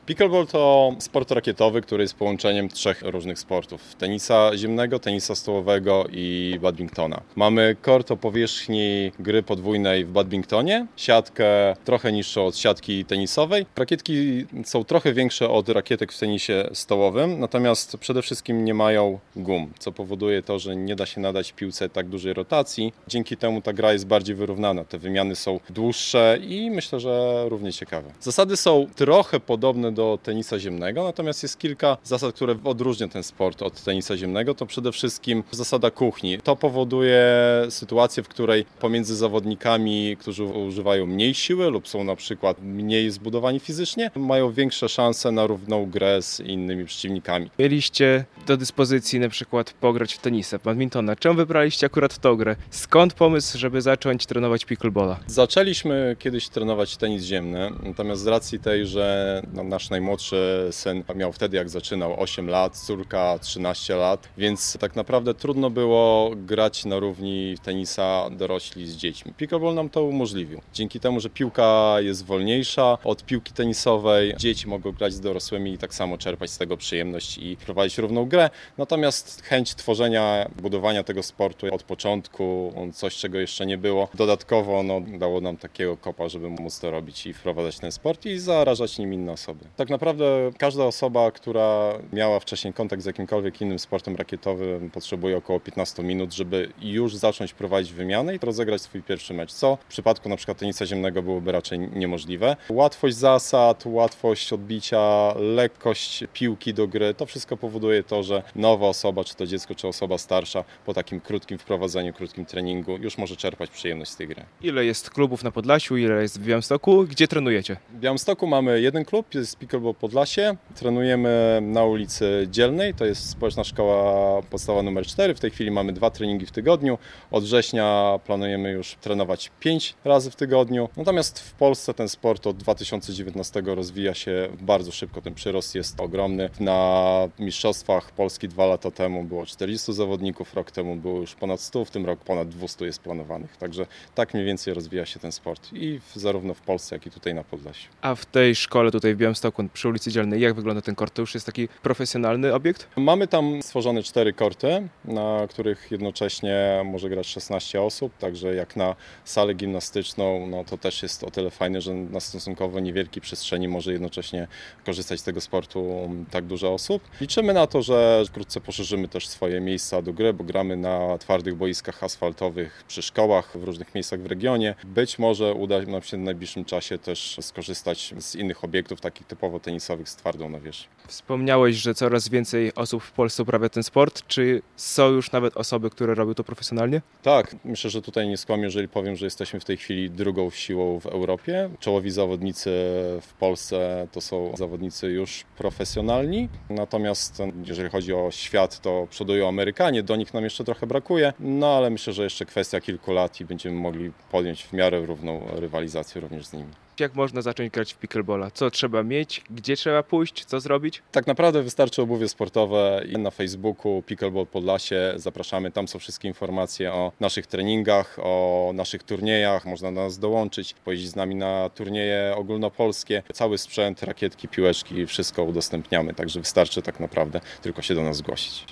Pickleball to sport rakietowy, który jest połączeniem trzech różnych sportów. Tenisa ziemnego, tenisa stołowego i badmintona. Mamy kort o powierzchni gry podwójnej w badmintonie, siatkę trochę niższą od siatki tenisowej. Rakietki są trochę większe od rakietek w tenisie stołowym, natomiast przede wszystkim nie mają gum, co powoduje to, że nie da się nadać piłce tak dużej rotacji. Dzięki temu ta gra jest bardziej wyrównana. Te wymiany są dłuższe i myślę, że równie ciekawe. Zasady są trochę podobne do tenisa ziemnego, natomiast jest kilka zasad, które odróżnią ten sport od tenisa ziemnego. To przede wszystkim zasada kuchni. To powoduje sytuację, w której pomiędzy zawodnikami, którzy używają mniej siły lub są na przykład mniej zbudowani fizycznie, mają większe szanse na równą grę z innymi przeciwnikami. Mieliście do dyspozycji na przykład pograć w tenisa, w badmintona. Czemu wybraliście akurat tą grę? Skąd pomysł, żeby zacząć trenować pickleballa? Zaczęliśmy kiedyś trenować tenis ziemny, natomiast z racji tej, że nasz najmłodszy syn miał wtedy, jak zaczynał, 8 lat, córka 13 lat, więc tak naprawdę trudno było grać na równi tenisa dorośli z dziećmi. Pickleball nam to umożliwił. Dzięki temu, że piłka jest wolniejsza od piłki tenisowej, dzieci mogą grać z dorosłymi i tak samo czerpać z tego przyjemność i prowadzić równą grę. Natomiast chęć tworzenia, budowania tego sportu od początku, coś czego jeszcze nie było, dodatkowo dało nam takiego kopa, żeby móc to robić i wprowadzać ten sport i zarażać nim inne osoby. Tak naprawdę każda osoba, która miała wcześniej kontakt z jakimkolwiek innym sportem rakietowym, potrzebuje około 15 minut, żeby już zacząć prowadzić wymianę i rozegrać swój pierwszy mecz, co w przypadku na przykład tenisa ziemnego byłoby raczej niemożliwe. Łatwość zasad, łatwość odbicia, lekkość piłki do gry, to wszystko powoduje to, że nowa osoba, czy to dziecko, czy osoba starsza, po takim krótkim wprowadzeniu, krótkim treningu już może czerpać przyjemność z tej gry. Ile jest klubów na Podlasiu, ile jest w Białymstoku? Gdzie trenujecie? W Białymstoku mamy jeden klub, jest Pickleball Podlasie. Trenujemy na ulicy Dzielnej, to jest Społeczna Szkoła Podstawowa nr 4. W tej chwili mamy 2 treningi w tygodniu. Od września planujemy już trenować 5 razy w tygodniu. Natomiast w Polsce ten sport od 2019 rozwija się bardzo szybko. Ten przyrost jest ogromny. Na mistrzostwach Polski 2 lata temu było 40 zawodników, rok temu było już ponad 100, w tym roku ponad 200 jest planowanych. Także tak mniej więcej rozwija się ten sport i zarówno w Polsce, jak i tutaj na Podlasiu. A w tej szkole tutaj w Białymstoku przy ulicy Dzielnej, jak wygląda ten kort? To już jest taki profesjonalny obiekt? Mamy tam stworzone 4 korty, na których jednocześnie może grać 16 osób, także jak na salę gimnastyczną, to też jest o tyle fajne, że na stosunkowo niewielkiej przestrzeni może jednocześnie korzystać z tego sportu tak dużo osób. Liczymy na to, że wkrótce poszerzymy też swoje miejsca do gry, bo gramy na twardych boiskach asfaltowych przy szkołach w różnych miejscach w regionie. Być może uda nam się w najbliższym czasie też skorzystać z innych obiektów, takich typowo tenisowych z twardą nawierzchnią. Wspomniałeś, że coraz więcej osób w Polsce uprawia ten sport. Czy są już nawet osoby, które robią to profesjonalnie? Tak, myślę, że tutaj nie skłamię, jeżeli powiem, że jesteśmy w tej chwili drugą siłą w Europie. Czołowi zawodnicy w Polsce to są zawodnicy już profesjonalni, natomiast jeżeli chodzi o świat, to przodują Amerykanie, do nich nam jeszcze trochę brakuje, ale myślę, że jeszcze kwestia kilku lat i będziemy mogli podjąć w miarę równą rywalizację również z nimi. Jak można zacząć grać w pickleballa? Co trzeba mieć? Gdzie trzeba pójść? Co zrobić? Tak naprawdę wystarczy obuwie sportowe i na Facebooku Pickleball Podlasie zapraszamy. Tam są wszystkie informacje o naszych treningach, o naszych turniejach. Można do nas dołączyć, pojeździć z nami na turnieje ogólnopolskie. Cały sprzęt, rakietki, piłeczki, wszystko udostępniamy. Także wystarczy tak naprawdę tylko się do nas zgłosić.